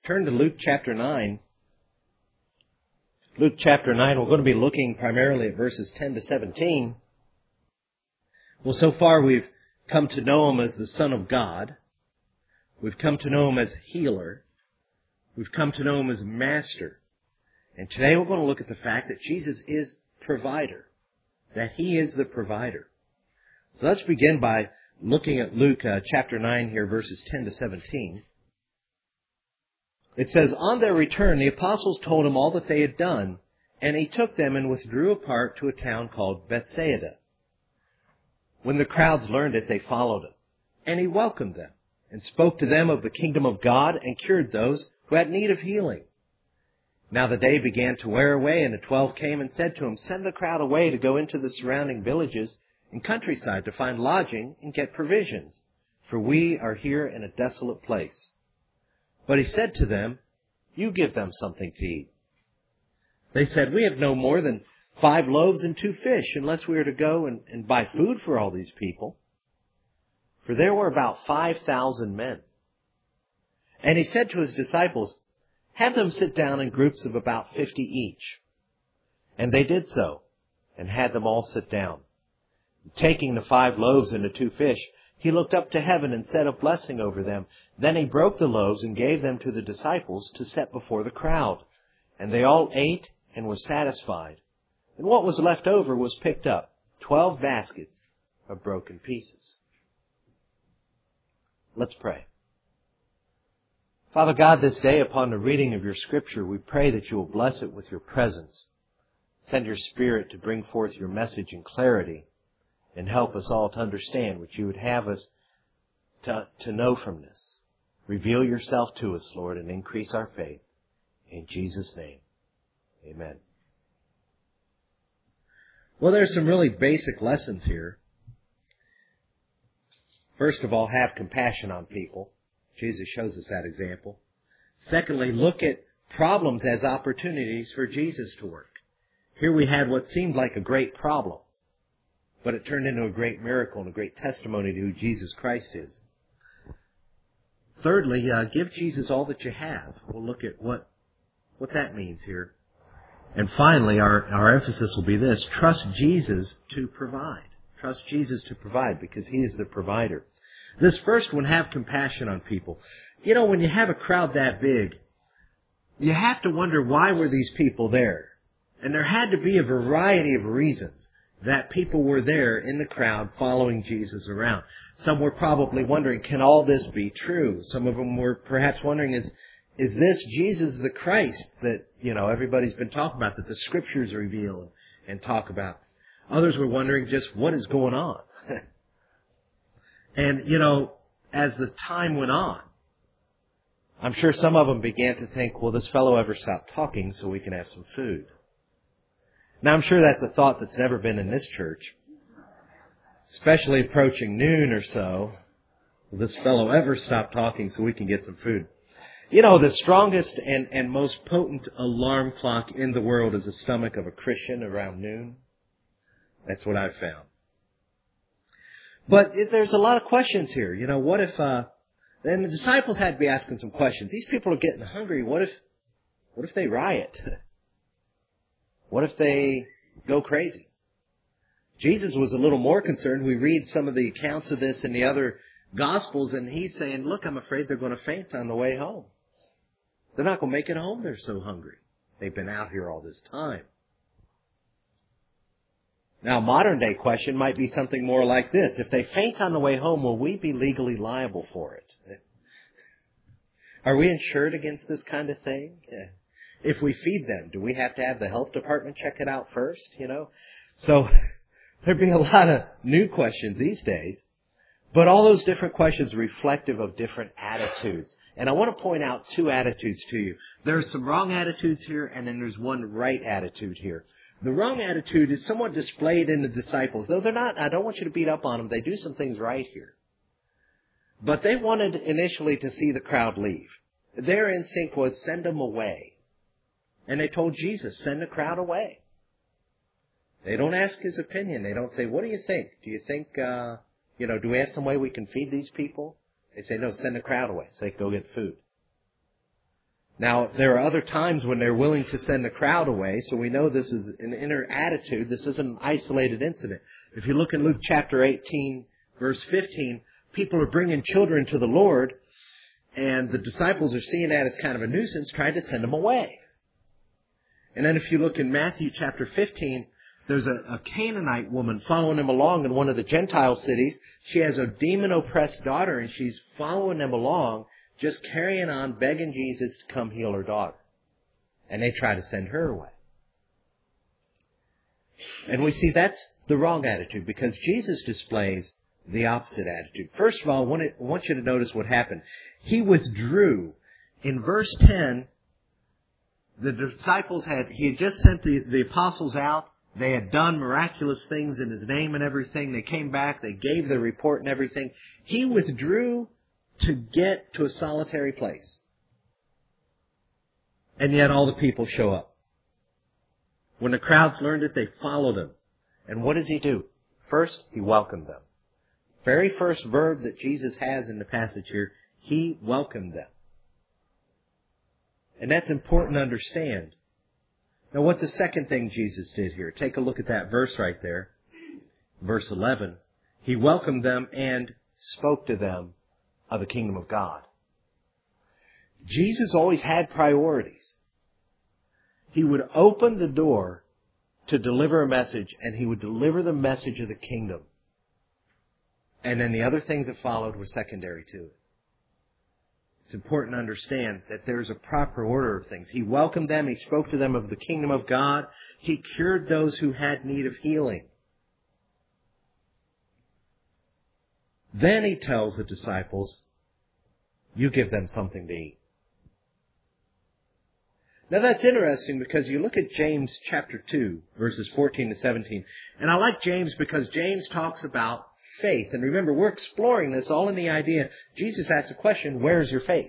Turn to Luke chapter 9. Luke chapter 9, we're going to be looking primarily at verses 10 to 17. Well, so far we've come to know Him as the Son of God. We've come to know Him as healer. We've come to know Him as Master. And today we're going to look at the fact that Jesus is provider. That He is the provider. So let's begin by looking at Luke chapter 9 here, verses 10 to 17. It says, "On their return, the apostles told Him all that they had done, and He took them and withdrew apart to a town called Bethsaida. When the crowds learned it, they followed Him, and He welcomed them, and spoke to them of the kingdom of God, and cured those who had need of healing. Now the day began to wear away, and the 12 came and said to Him, 'Send the crowd away to go into the surrounding villages and countryside to find lodging and get provisions, for we are here in a desolate place.' But He said to them, 'You give them something to eat.' They said, 'We have no more than 5 loaves and 2 fish, unless we are to go and buy food for all these people.' For there were about 5,000 men. And He said to His disciples, 'Have them sit down in groups of about 50 each.' And they did so, and had them all sit down. Taking the 5 loaves and the 2 fish, He looked up to heaven and said a blessing over them. Then He broke the loaves and gave them to the disciples to set before the crowd. And they all ate and were satisfied. And what was left over was picked up, 12 baskets of broken pieces." Let's pray. Father God, this day upon the reading of Your Scripture, we pray that You will bless it with Your presence. Send Your Spirit to bring forth Your message in clarity, and help us all to understand what You would have us to know from this. Reveal Yourself to us, Lord, and increase our faith. In Jesus' name, amen. Well, there's some really basic lessons here. First of all, have compassion on people. Jesus shows us that example. Secondly, look at problems as opportunities for Jesus to work. Here we had what seemed like a great problem, but it turned into a great miracle and a great testimony to who Jesus Christ is. Thirdly, give Jesus all that you have. We'll look at what that means here. And finally, our emphasis will be this: trust Jesus to provide. Trust Jesus to provide, because He is the provider. This first one, have compassion on people. You know, when you have a crowd that big, you have to wonder, why were these people there? And there had to be a variety of reasons that people were there in the crowd following Jesus around. Some were probably wondering, can all this be true? Some of them were perhaps wondering, is this Jesus the Christ that, everybody's been talking about, that the Scriptures reveal and talk about? Others were wondering just what is going on. And, as the time went on, I'm sure some of them began to think, will this fellow ever stop talking so we can have some food? Now, I'm sure that's a thought that's never been in this church, especially approaching noon or so. Will this fellow ever stop talking so we can get some food? The strongest and most potent alarm clock in the world is the stomach of a Christian around noon. That's what I've found. But there's a lot of questions here. What if, then the disciples had to be asking some questions. These people are getting hungry. What if they riot? What if they go crazy? Jesus was a little more concerned. We read some of the accounts of this in the other Gospels, and He's saying, look, I'm afraid they're going to faint on the way home. They're not going to make it home. They're so hungry. They've been out here all this time. Now, a modern day question might be something more like this: if they faint on the way home, will we be legally liable for it? Are we insured against this kind of thing? If we feed them, do we have to have the health department check it out first? So there'd be a lot of new questions these days. But all those different questions are reflective of different attitudes. And I want to point out 2 attitudes to you. There's some wrong attitudes here, and then there's one right attitude here. The wrong attitude is somewhat displayed in the disciples. Though they're not, I don't want you to beat up on them. They do some things right here. But they wanted initially to see the crowd leave. Their instinct was, send them away. And they told Jesus, send the crowd away. They don't ask His opinion. They don't say, what do you think? Do you think, do we have some way we can feed these people? They say, no, send the crowd away so they can go get food. Now, there are other times when they're willing to send the crowd away, so we know this is an inner attitude. This isn't an isolated incident. If you look in Luke chapter 18, verse 15, people are bringing children to the Lord, and the disciples are seeing that as kind of a nuisance, trying to send them away. And then if you look in Matthew chapter 15, there's a Canaanite woman following them along in one of the Gentile cities. She has a demon-oppressed daughter, and she's following them along, just carrying on, begging Jesus to come heal her daughter. And they try to send her away. And we see that's the wrong attitude, because Jesus displays the opposite attitude. First of all, I want you to notice what happened. He withdrew. In verse 10, the disciples he had just sent the apostles out. They had done miraculous things in His name and everything. They came back. They gave their report and everything. He withdrew to get to a solitary place. And yet all the people show up. When the crowds learned it, they followed Him. And what does He do? First, He welcomed them. Very first verb that Jesus has in the passage here, He welcomed them. And that's important to understand. Now, what's the second thing Jesus did here? Take a look at that verse right there. Verse 11. He welcomed them and spoke to them of the kingdom of God. Jesus always had priorities. He would open the door to deliver a message, and He would deliver the message of the kingdom. And then the other things that followed were secondary to it. It's important to understand that there's a proper order of things. He welcomed them. He spoke to them of the kingdom of God. He cured those who had need of healing. Then He tells the disciples, you give them something to eat. Now that's interesting, because you look at James chapter 2, verses 14 to 17. And I like James because James talks about faith. And remember, we're exploring this all in the idea. Jesus asks the question, where is your faith?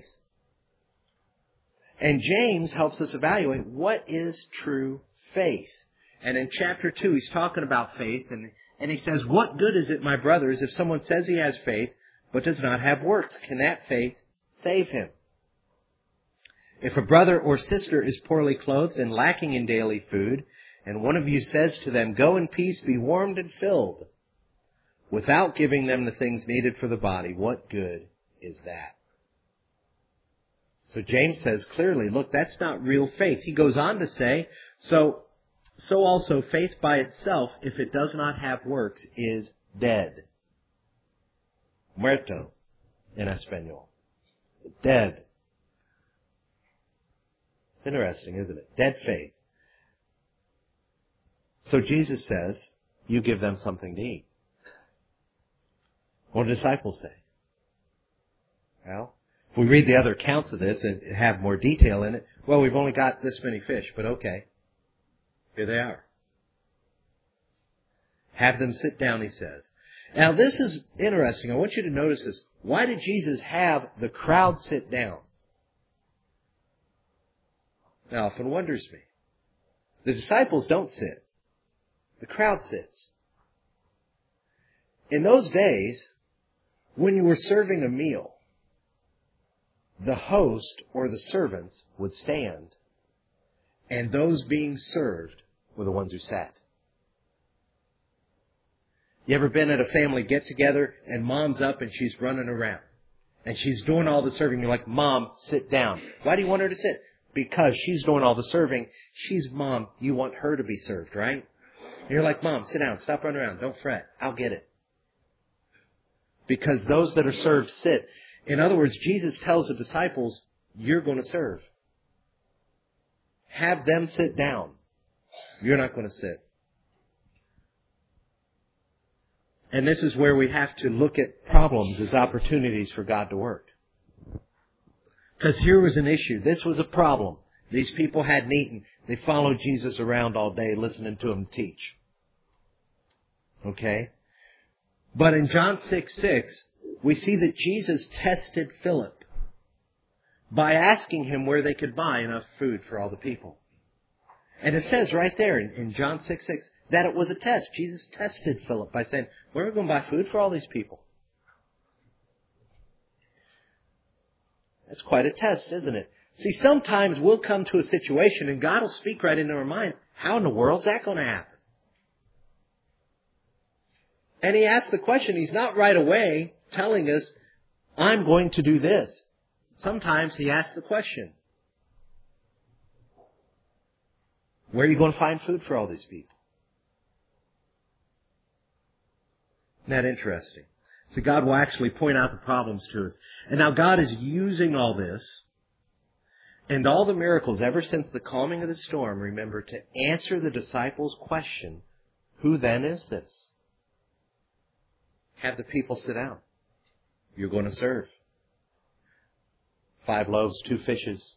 And James helps us evaluate what is true faith. And in chapter 2, he's talking about faith. And he says, what good is it, my brothers, if someone says he has faith, but does not have works? Can that faith save him? If a brother or sister is poorly clothed and lacking in daily food, and one of you says to them, go in peace, be warmed and filled, without giving them the things needed for the body, what good is that? So James says clearly, look, that's not real faith. He goes on to say, so also faith by itself, if it does not have works, is dead. Muerto in Espanol. Dead. It's interesting, isn't it? Dead faith. So Jesus says, you give them something to eat. What do disciples say? Well, if we read the other accounts of this and have more detail in it, well, we've only got this many fish, but okay. Here they are. Have them sit down, he says. Now, this is interesting. I want you to notice this. Why did Jesus have the crowd sit down? Now, often wonders me. The disciples don't sit. The crowd sits. In those days, when you were serving a meal, the host or the servants would stand, and those being served were the ones who sat. You ever been at a family get-together and mom's up and she's running around and she's doing all the serving? You're like, Mom, sit down. Why do you want her to sit? Because she's doing all the serving. She's mom. You want her to be served, right? And you're like, Mom, sit down. Stop running around. Don't fret. I'll get it. Because those that are served sit. In other words, Jesus tells the disciples, you're going to serve. Have them sit down. You're not going to sit. And this is where we have to look at problems as opportunities for God to work. Because here was an issue. This was a problem. These people hadn't eaten. They followed Jesus around all day listening to him teach. Okay? But in John 6:6, we see that Jesus tested Philip by asking him where they could buy enough food for all the people. And it says right there in John 6:6 that it was a test. Jesus tested Philip by saying, where are we going to buy food for all these people? That's quite a test, isn't it? See, sometimes we'll come to a situation and God will speak right into our mind. How in the world is that going to happen? And He asks the question. He's not right away telling us, I'm going to do this. Sometimes He asks the question, where are you going to find food for all these people? Isn't that interesting? So God will actually point out the problems to us. And now God is using all this and all the miracles ever since the calming of the storm, remember, to answer the disciples' question, who then is this? Have the people sit down. You're going to serve. 5 loaves, 2 fishes.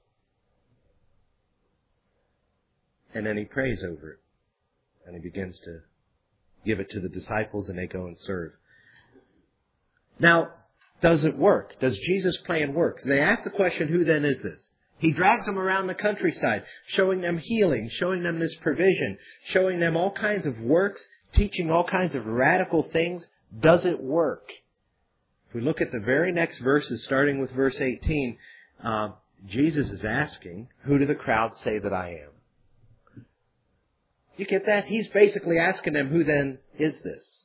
And then He prays over it. And He begins to give it to the disciples and they go and serve. Now, does it work? Does Jesus' plan work? So they ask the question, who then is this? He drags them around the countryside, showing them healing, showing them this provision, showing them all kinds of works, teaching all kinds of radical things. Does it work? If we look at the very next verses, starting with verse 18, Jesus is asking, who do the crowd say that I am? You get that? He's basically asking them, who then is this?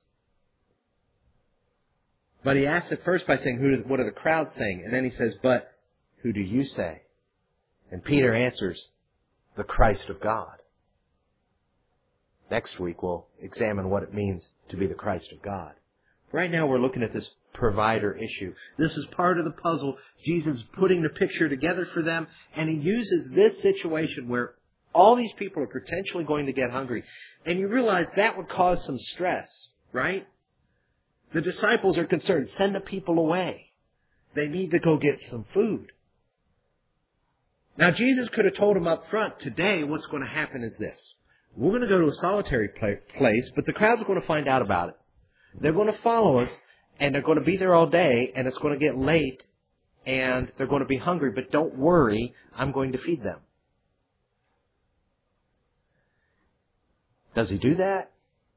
But He asks it first by saying, what are the crowds saying? And then He says, but who do you say? And Peter answers, the Christ of God. Next week we'll examine what it means to be the Christ of God. Right now we're looking at this provider issue. This is part of the puzzle. Jesus is putting the picture together for them, and He uses this situation where all these people are potentially going to get hungry. And you realize that would cause some stress, right? The disciples are concerned. Send the people away. They need to go get some food. Now, Jesus could have told them up front, today what's going to happen is this. We're going to go to a solitary place, but the crowds are going to find out about it. They're going to follow us, and they're going to be there all day, and it's going to get late, and they're going to be hungry. But don't worry, I'm going to feed them. Does He do that?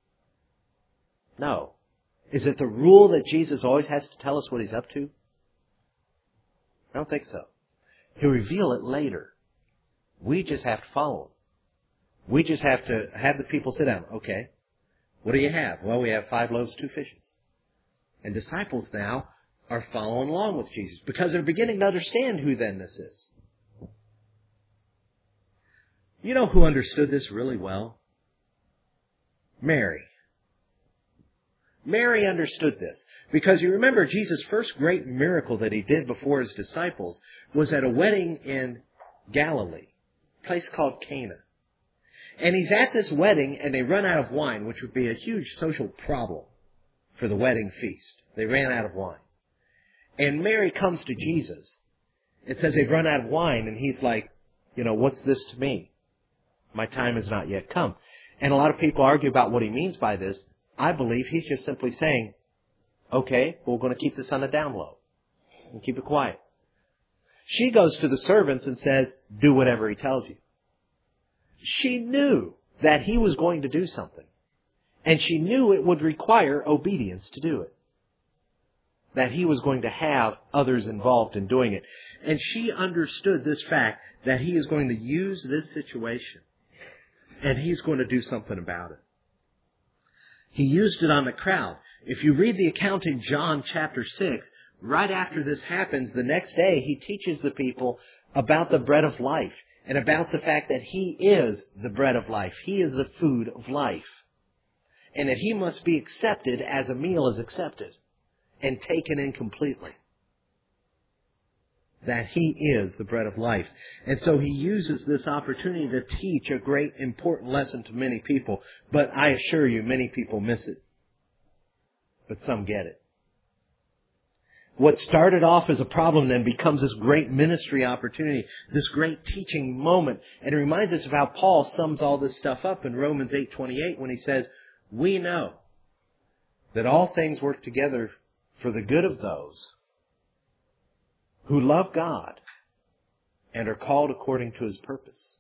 No. Is it the rule that Jesus always has to tell us what He's up to? I don't think so. He'll reveal it later. We just have to follow Him. We just have to have the people sit down. Okay, what do you have? Well, we have 5 loaves, 2 fishes. And disciples now are following along with Jesus because they're beginning to understand who then this is. You know who understood this really well? Mary. Mary understood this because you remember Jesus' first great miracle that He did before His disciples was at a wedding in Galilee, a place called Cana. And He's at this wedding and they run out of wine, which would be a huge social problem for the wedding feast. They ran out of wine. And Mary comes to Jesus. It says they've run out of wine and He's like, what's this to me? My time has not yet come. And a lot of people argue about what He means by this. I believe He's just simply saying, okay, we're going to keep this on the down low and keep it quiet. She goes to the servants and says, do whatever He tells you. She knew that He was going to do something. And she knew it would require obedience to do it. That He was going to have others involved in doing it. And she understood this fact that He is going to use this situation. And He's going to do something about it. He used it on the crowd. If you read the account in John chapter 6, right after this happens, the next day He teaches the people about the bread of life and about the fact that He is the bread of life. He is the food of life. And that He must be accepted as a meal is accepted and taken in completely. That He is the bread of life. And so He uses this opportunity to teach a great important lesson to many people. But I assure you, many people miss it. But some get it. What started off as a problem then becomes this great ministry opportunity, this great teaching moment. And it reminds us of how Paul sums all this stuff up in Romans 8:28 when he says, we know that all things work together for the good of those who love God and are called according to His purpose.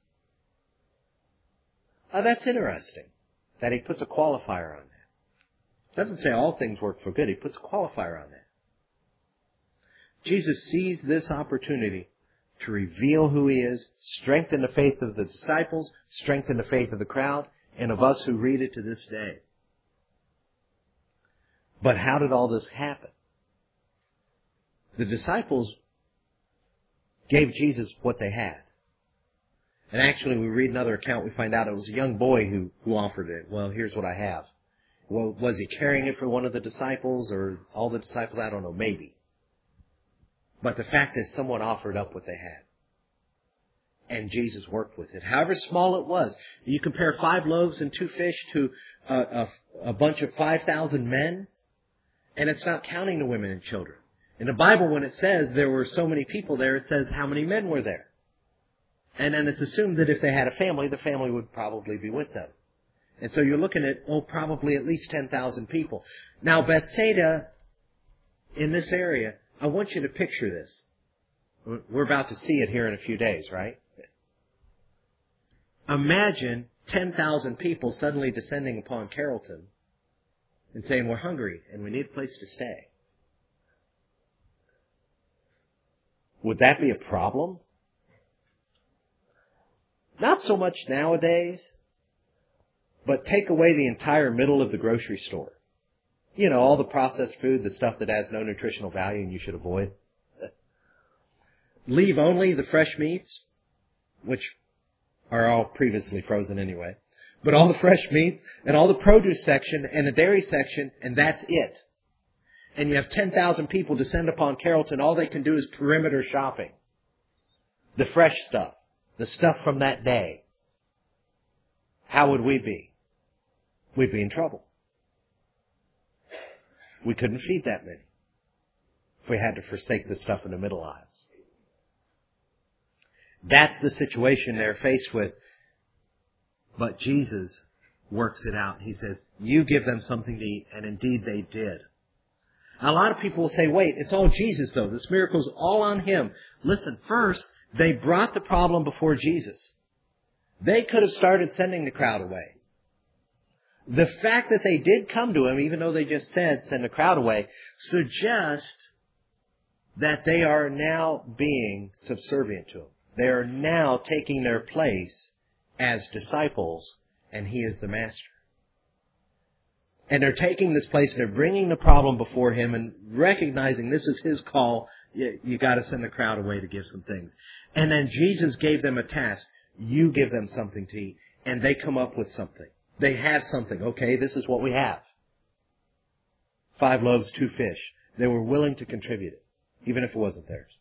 Now that's interesting that he puts a qualifier on that. Doesn't say all things work for good. He puts a qualifier on that. Jesus sees this opportunity to reveal who He is, strengthen the faith of the disciples, strengthen the faith of the crowd, and of us who read it to this day. But how did all this happen? The disciples gave Jesus what they had. And actually, we read another account, we find out it was a young boy who offered it. Well, here's what I have. Well, was he carrying it for one of the disciples or all the disciples? I don't know, maybe. But the fact is, someone offered up what they had. And Jesus worked with it. However small it was. You compare 5 loaves and 2 fish to a bunch of 5,000 men, and it's not counting the women and children. In the Bible, when it says there were so many people there, it says how many men were there. And then it's assumed that if they had a family, the family would probably be with them. And so you're looking at, probably at least 10,000 people. Now, Bethsaida, in this area, I want you to picture this. We're about to see it here in a few days, right? Imagine 10,000 people suddenly descending upon Carrollton and saying, we're hungry and we need a place to stay. Would that be a problem? Not so much nowadays, but take away the entire middle of the grocery store. You know, all the processed food, the stuff that has no nutritional value and you should avoid. Leave only the fresh meats, which are all previously frozen anyway. But all the fresh meats and all the produce section and the dairy section, and that's it. And you have 10,000 people descend upon Carrollton. All they can do is perimeter shopping. The fresh stuff. The stuff from that day. How would we be? We'd be in trouble. We couldn't feed that many if we had to forsake the stuff in the middle aisles. That's the situation they're faced with. But Jesus works it out. He says, you give them something to eat. And indeed they did. Now, a lot of people will say, wait, it's all Jesus though. This miracle's all on Him. Listen, first, they brought the problem before Jesus. They could have started sending the crowd away. The fact that they did come to Him, even though they just said, send the crowd away, suggests that they are now being subservient to Him. They are now taking their place as disciples, and He is the Master. And they're taking this place, and they're bringing the problem before Him and recognizing this is His call. You got to send the crowd away to give some things. And then Jesus gave them a task. You give them something to eat. And they come up with something. They have something. Okay, this is what we have. 5 loaves, 2 fish. They were willing to contribute it, even if it wasn't theirs.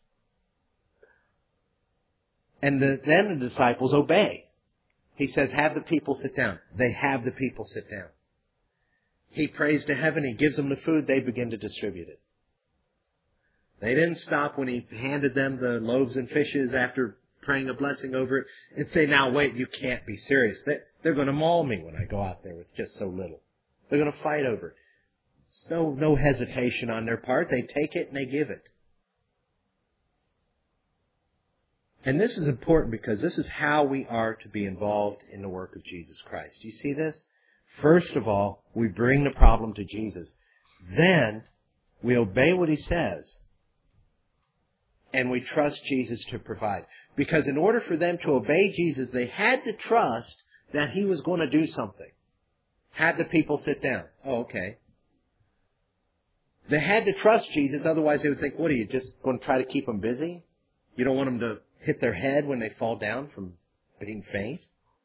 And then the disciples obey. He says, have the people sit down. They have the people sit down. He prays to heaven. He gives them the food. They begin to distribute it. They didn't stop when He handed them the loaves and fishes after praying a blessing over it and say, now wait, you can't be serious. They're going to maul me when I go out there with just so little. They're going to fight over it. It's no hesitation on their part. They take it and they give it. And this is important because this is how we are to be involved in the work of Jesus Christ. Do you see this? First of all, we bring the problem to Jesus. Then we obey what He says. And we trust Jesus to provide. Because in order for them to obey Jesus, they had to trust that He was going to do something. Had the people sit down. Oh, okay. They had to trust Jesus, otherwise they would think, what are you, just going to try to keep them busy? You don't want them to hit their head when they fall down from being faint?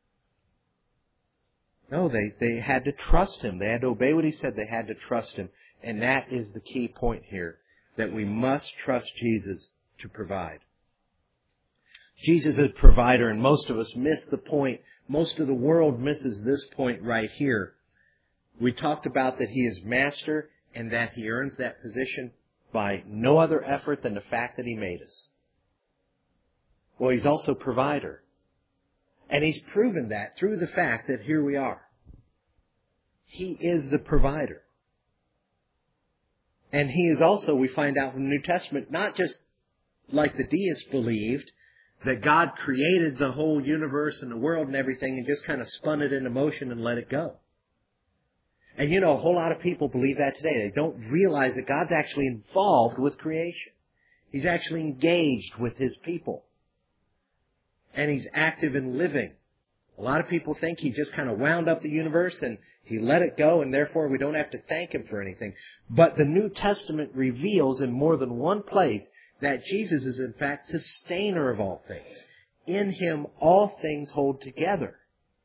No, they had to trust Him. They had to obey what He said. They had to trust Him. And that is the key point here, that we must trust Jesus to provide. Jesus is provider, and most of us miss the point. Most of the world misses this point right here. We talked about that He is Master and that He earns that position by no other effort than the fact that He made us. Well, He's also provider. And He's proven that through the fact that here we are. He is the provider. And He is also, we find out from the New Testament, not just like the deists believed, that God created the whole universe and the world and everything and just kind of spun it into motion and let it go. And you know, a whole lot of people believe that today. They don't realize that God's actually involved with creation. He's actually engaged with His people. and He's active and living. A lot of people think He just kind of wound up the universe and He let it go, and therefore we don't have to thank Him for anything. But the New Testament reveals in more than one place that Jesus is in fact sustainer of all things. In Him all things hold together.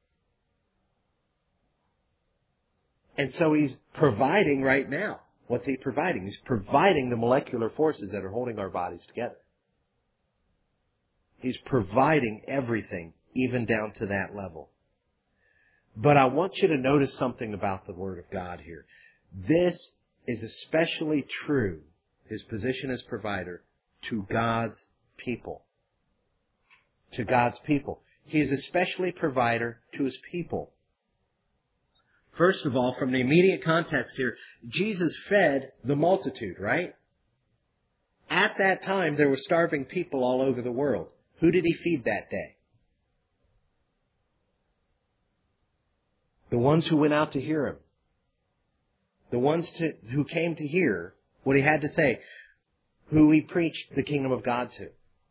And so He's providing right now. What's He providing? He's providing the molecular forces that are holding our bodies together. He's providing everything, even down to that level. But I want you to notice something about the Word of God here. This is especially true, His position as provider, to God's people. To God's people. He is especially provider to His people. First of all, from the immediate context here, Jesus fed the multitude, right? At that time, there were starving people all over the world. Who did He feed that day? The ones who went out to hear Him. The ones who came to hear what He had to say. Who He preached the kingdom of God to.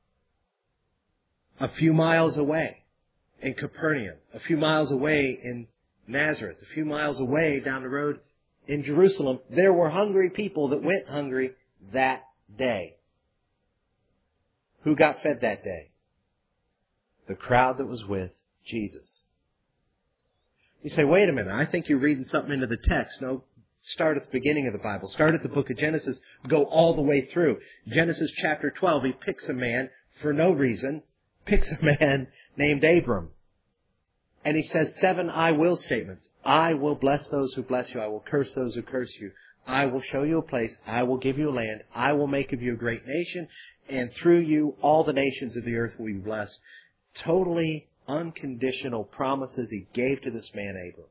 A few miles away in Capernaum. A few miles away in Nazareth. A few miles away down the road in Jerusalem. There were hungry people that went hungry that day. Who got fed that day? The crowd that was with Jesus. You say, wait a minute, I think you're reading something into the text. No, start at the beginning of the Bible. Start at the book of Genesis. Go all the way through. Genesis chapter 12, He picks a man for no reason. Picks a man named Abram. And He says 7 I will statements. I will bless those who bless you. I will curse those who curse you. I will show you a place. I will give you a land. I will make of you a great nation. And through you, all the nations of the earth will be blessed. Totally unconditional promises He gave to this man, Abram.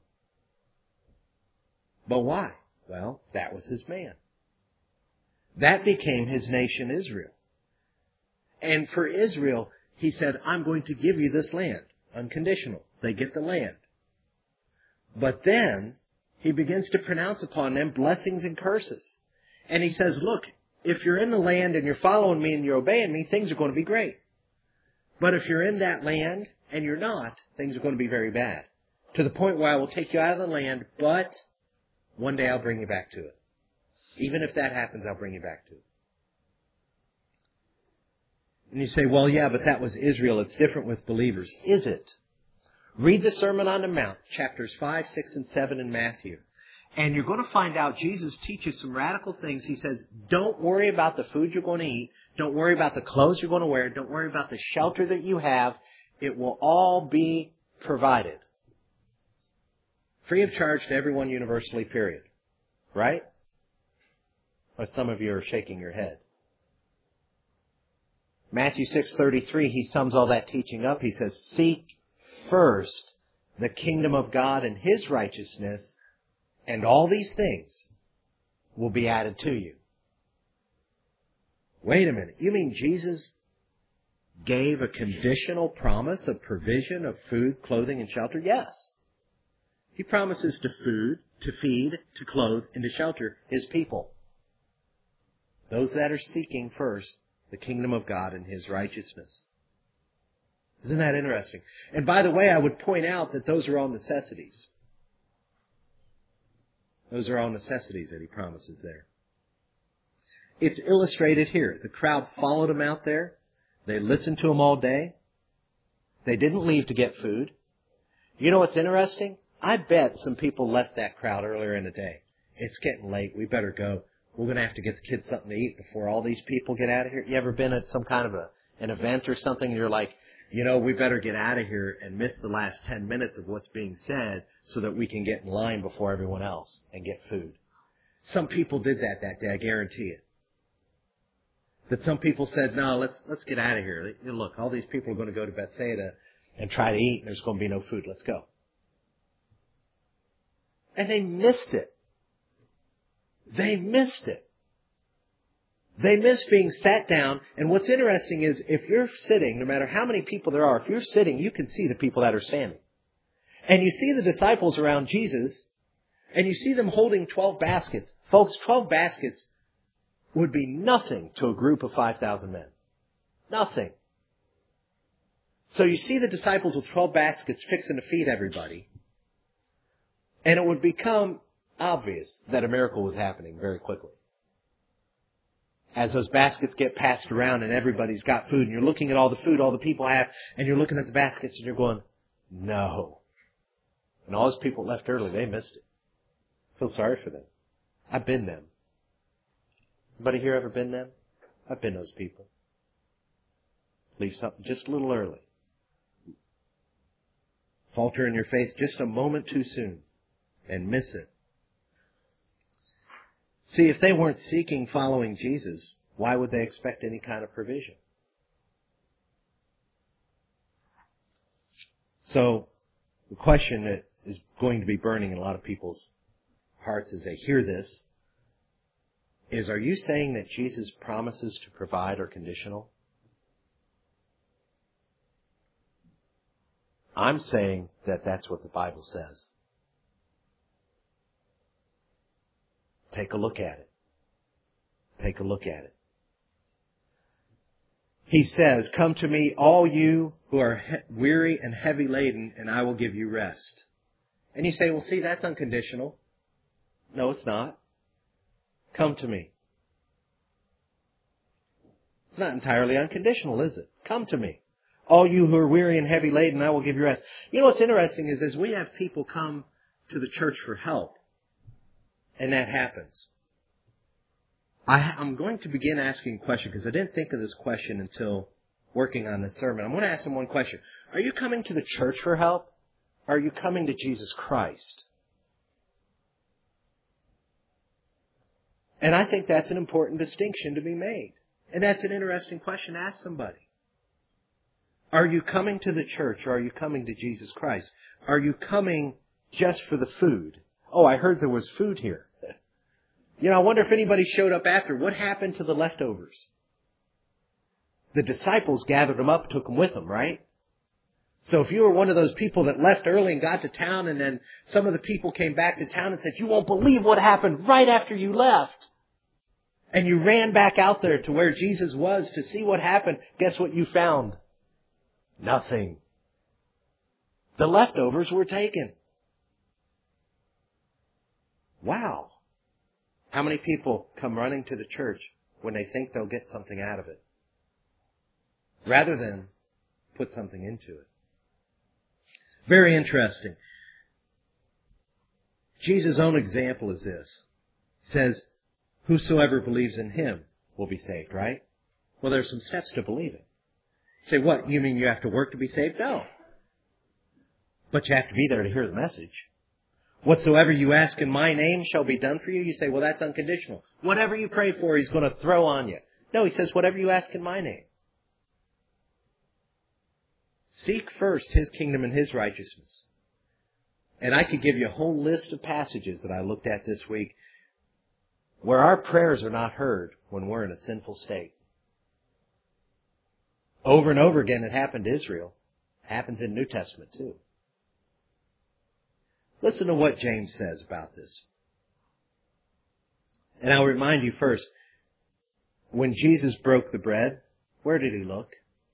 But why? Well, that was His man. That became His nation, Israel. And for Israel, He said, I'm going to give you this land. Unconditional. They get the land. But then He begins to pronounce upon them blessings and curses. And He says, look, if you're in the land and you're following me and you're obeying me, things are going to be great. But if you're in that land and you're not, things are going to be very bad. To the point where I will take you out of the land, but one day I'll bring you back to it. Even if that happens, I'll bring you back to it. And you say, well, yeah, but that was Israel. It's different with believers. Is it? Read the Sermon on the Mount, chapters 5, 6, and 7 in Matthew. And you're going to find out Jesus teaches some radical things. He says, don't worry about the food you're going to eat. Don't worry about the clothes you're going to wear. Don't worry about the shelter that you have. It will all be provided. Free of charge to everyone universally, period. Right? Or some of you are shaking your head. Matthew 6:33, He sums all that teaching up. He says, seek first the kingdom of God and His righteousness, and all these things will be added to you. Wait a minute. You mean Jesus gave a conditional promise of provision of food, clothing, and shelter? Yes. He promises to feed, to clothe, and to shelter His people. Those that are seeking first the kingdom of God and His righteousness. Isn't that interesting? And by the way, I would point out that those are all necessities. Those are all necessities that He promises there. It's illustrated here. The crowd followed Him out there. They listened to Him all day. They didn't leave to get food. You know what's interesting? I bet some people left that crowd earlier in the day. It's getting late. We better go. We're going to have to get the kids something to eat before all these people get out of here. You ever been at some kind of an event or something and you're like, we better get out of here and miss the last 10 minutes of what's being said so that we can get in line before everyone else and get food. Some people did that day, I guarantee it. That some people said, no, let's get out of here. Look, all these people are going to go to Bethsaida and try to eat and there's going to be no food. Let's go. And they missed it. They missed it. They missed being sat down. And what's interesting is if you're sitting, no matter how many people there are, if you're sitting, you can see the people that are standing. And you see the disciples around Jesus, and you see them holding 12 baskets. Folks, 12 baskets would be nothing to a group of 5,000 men. Nothing. So you see the disciples with 12 baskets fixing to feed everybody. And it would become obvious that a miracle was happening very quickly. As those baskets get passed around and everybody's got food, and you're looking at all the food all the people have, and you're looking at the baskets and you're going, no. And all those people left early, they missed it. I feel sorry for them. I've been them. Anybody here ever been them? I've been those people. Leave something just a little early. Falter in your faith just a moment too soon and miss it. See, if they weren't seeking following Jesus, why would they expect any kind of provision? So, the question that is going to be burning in a lot of people's hearts as they hear this is, are you saying that Jesus' promises to provide are conditional? I'm saying that that's what the Bible says. Take a look at it. Take a look at it. He says, come to me, all you who are weary and heavy laden, and I will give you rest. And you say, well, see, that's unconditional. No, it's not. Come to me. It's not entirely unconditional, is it? Come to me. All you who are weary and heavy laden, I will give you rest. You know what's interesting is as we have people come to the church for help, and that happens, I'm going to begin asking a question because I didn't think of this question until working on this sermon. I'm going to ask them one question. Are you coming to the church for help? Or are you coming to Jesus Christ? And I think that's an important distinction to be made. And that's an interesting question to ask somebody. Are you coming to the church or are you coming to Jesus Christ? Are you coming just for the food? Oh, I heard there was food here. You know, I wonder if anybody showed up after. What happened to the leftovers? The disciples gathered them up, took them with them, right? So if you were one of those people that left early and got to town and then some of the people came back to town and said, you won't believe what happened right after you left. And you ran back out there to where Jesus was to see what happened. Guess what you found? Nothing. The leftovers were taken. Wow. How many people come running to the church when they think they'll get something out of it, rather than put something into it? Very interesting. Jesus' own example is this. It says, whosoever believes in him will be saved, right? Well, there's some steps to believe it. Say, what? You mean you have to work to be saved? No. But you have to be there to hear the message. Whatsoever you ask in my name shall be done for you. You say, well, that's unconditional. Whatever you pray for, he's going to throw on you. No, he says, whatever you ask in my name. Seek first his kingdom and his righteousness. And I could give you a whole list of passages that I looked at this week where our prayers are not heard when we're in a sinful state. Over and over again, it happened to Israel. It happens in the New Testament too. Listen to what James says about this. And I'll remind you first, when Jesus broke the bread, where did he look?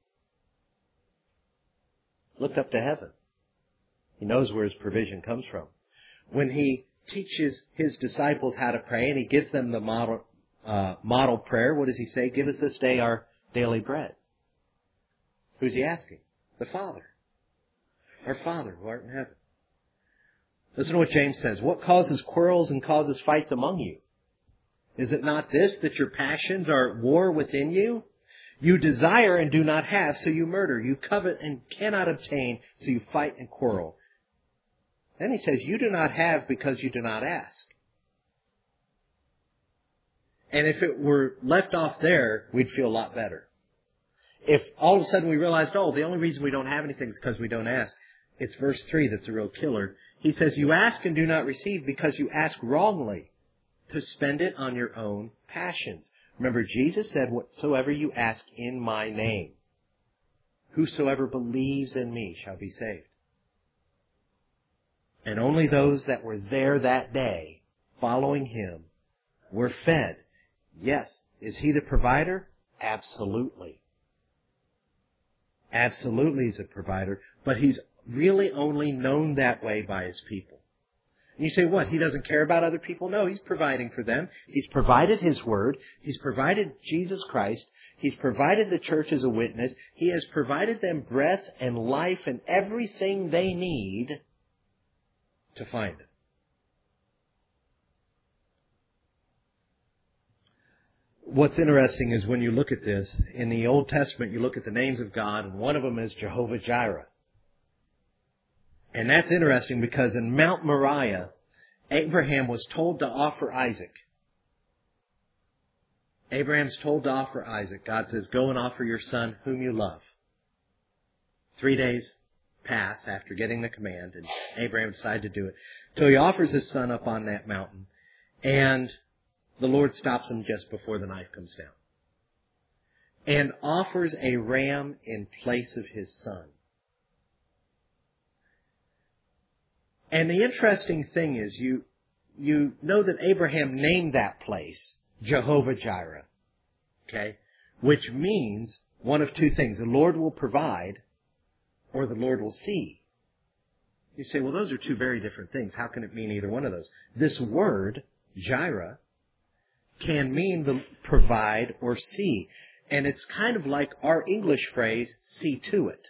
Looked up to heaven. He knows where his provision comes from. When he teaches his disciples how to pray and he gives them the model prayer, what does he say? Give us this day our daily bread. Who's he asking? The Father. Our Father who art in heaven. Listen to what James says. What causes quarrels and causes fights among you? Is it not this, that your passions are at war within you? You desire and do not have, so you murder. You covet and cannot obtain, so you fight and quarrel. Then he says, you do not have because you do not ask. And if it were left off there, we'd feel a lot better. If all of a sudden we realized, oh, the only reason we don't have anything is because we don't ask. It's verse 3 that's a real killer. He says, you ask and do not receive because you ask wrongly to spend it on your own passions. Remember, Jesus said, whatsoever you ask in my name, whosoever believes in me shall be saved. And only those that were there that day, following him, were fed. Yes. Is he the provider? Absolutely. Absolutely He's a provider, but He's really only known that way by His people. And you say, what? He doesn't care about other people? No, He's providing for them. He's provided His Word. He's provided Jesus Christ. He's provided the church as a witness. He has provided them breath and life and everything they need to find it. What's interesting is when you look at this, in the Old Testament, you look at the names of God, and one of them is Jehovah Jireh. And that's interesting because in Mount Moriah, Abraham was told to offer Isaac. Abraham's told to offer Isaac. God says, go and offer your son whom you love. 3 days pass after getting the command, and Abraham decided to do it. So he offers his son up on that mountain, and the Lord stops him just before the knife comes down and offers a ram in place of his son. And the interesting thing is you know that Abraham named that place Jehovah Jireh, okay? Which means one of two things. The Lord will provide or the Lord will see. You say, well, those are two very different things. How can it mean either one of those? This word, Jireh, can mean the provide or see. And it's kind of like our English phrase, see to it.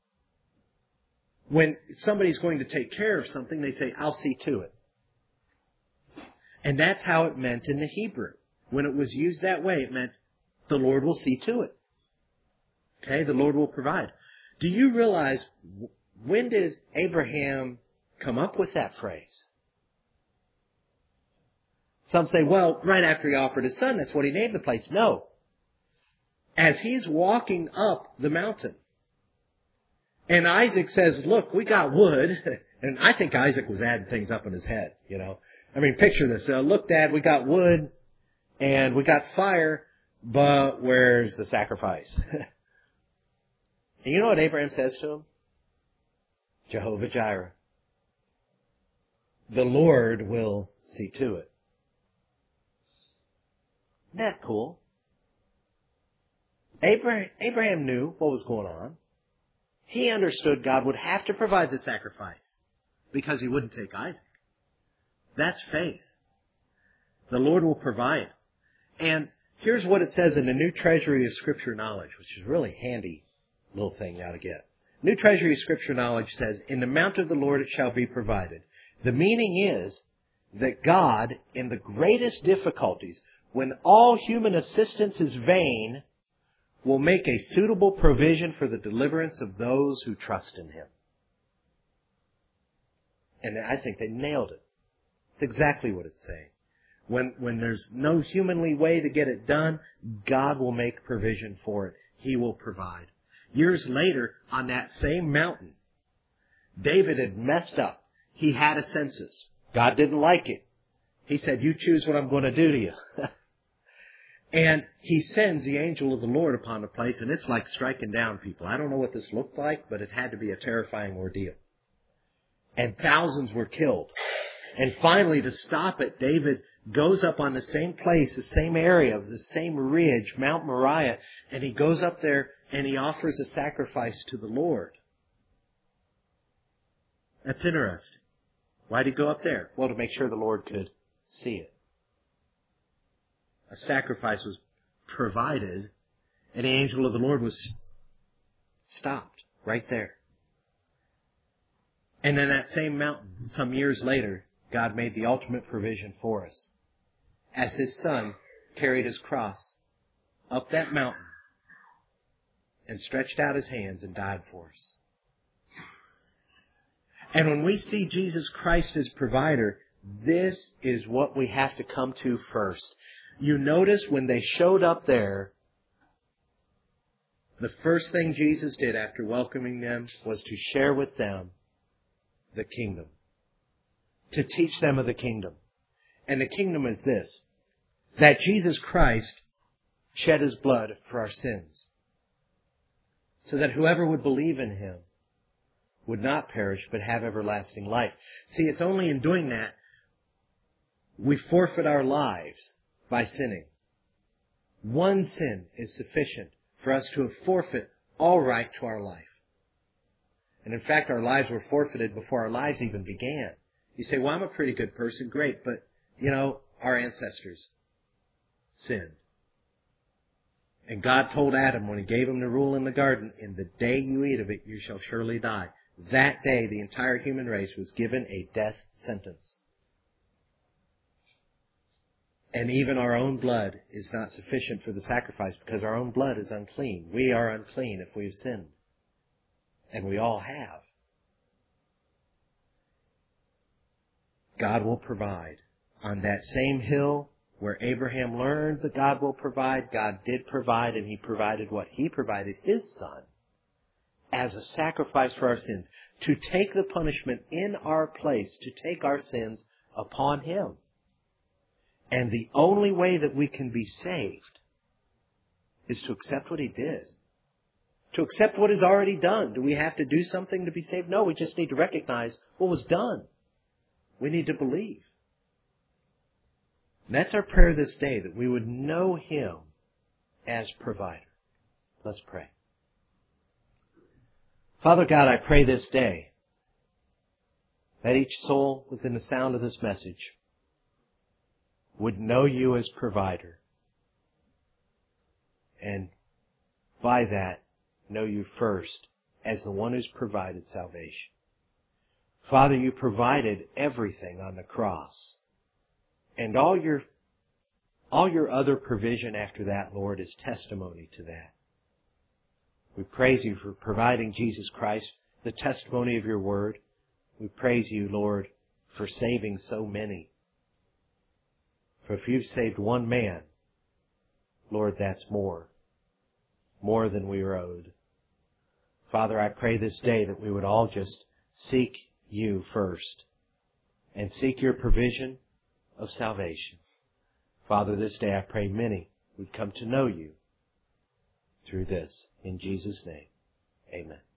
When somebody's going to take care of something, they say, I'll see to it. And that's how it meant in the Hebrew. When it was used that way, it meant the Lord will see to it. Okay, the Lord will provide. Do you realize, when did Abraham come up with that phrase? Some say, well, right after he offered his son, that's what he named the place. No. As he's walking up the mountain, and Isaac says, look, we got wood. And I think Isaac was adding things up in his head, you know. I mean, picture this. Look, Dad, we got wood and we got fire, but where's the sacrifice? And you know what Abraham says to him? Jehovah Jireh. The Lord will see to it. Isn't that cool? Abraham knew what was going on. He understood God would have to provide the sacrifice because He wouldn't take Isaac. That's faith. The Lord will provide. And here's what it says in the New Treasury of Scripture Knowledge, which is a really handy little thing you ought to get. New Treasury of Scripture Knowledge says, in the mount of the Lord it shall be provided. The meaning is that God, in the greatest difficulties, when all human assistance is vain, will make a suitable provision for the deliverance of those who trust in Him. And I think they nailed it. It's exactly what it's saying. When there's no humanly way to get it done, God will make provision for it. He will provide. Years later, on that same mountain, David had messed up. He had a census. God didn't like it. He said, you choose what I'm going to do to you. And He sends the angel of the Lord upon the place, and it's like striking down people. I don't know what this looked like, but it had to be a terrifying ordeal. And thousands were killed. And finally, to stop it, David goes up on the same place, the same area, the same ridge, Mount Moriah, and he goes up there and he offers a sacrifice to the Lord. That's interesting. Why did he go up there? Well, to make sure the Lord could see it. A sacrifice was provided, and the angel of the Lord was stopped right there. And then that same mountain, some years later, God made the ultimate provision for us. As His Son carried His cross up that mountain and stretched out His hands and died for us. And when we see Jesus Christ as provider, this is what we have to come to first. You notice when they showed up there, the first thing Jesus did after welcoming them was to share with them the kingdom. To teach them of the kingdom. And the kingdom is this, that Jesus Christ shed His blood for our sins, so that whoever would believe in Him would not perish but have everlasting life. See, it's only in doing that we forfeit our lives by sinning. One sin is sufficient for us to have forfeit all right to our life. And in fact, our lives were forfeited before our lives even began. You say, well, I'm a pretty good person. Great. But, our ancestors sinned. And God told Adam when He gave him the rule in the garden, in the day you eat of it, you shall surely die. That day, the entire human race was given a death sentence. And even our own blood is not sufficient for the sacrifice because our own blood is unclean. We are unclean if we have sinned. And we all have. God will provide. On that same hill where Abraham learned that God will provide, God did provide, and He provided what? He provided His Son as a sacrifice for our sins, to take the punishment in our place, to take our sins upon Him. And the only way that we can be saved is to accept what He did. To accept what is already done. Do we have to do something to be saved? No, we just need to recognize what was done. We need to believe. And that's our prayer this day, that we would know Him as provider. Let's pray. Father God, I pray this day that each soul within the sound of this message would know You as provider. And by that, know You first as the one who's provided salvation. Father, You provided everything on the cross. And all your other provision after that, Lord, is testimony to that. We praise You for providing Jesus Christ, the testimony of Your word. We praise You, Lord, for saving so many. For if You've saved one man, Lord, that's more than we are owed. Father, I pray this day that we would all just seek You first and seek Your provision of salvation. Father, this day I pray many would come to know You through this. In Jesus' name, amen.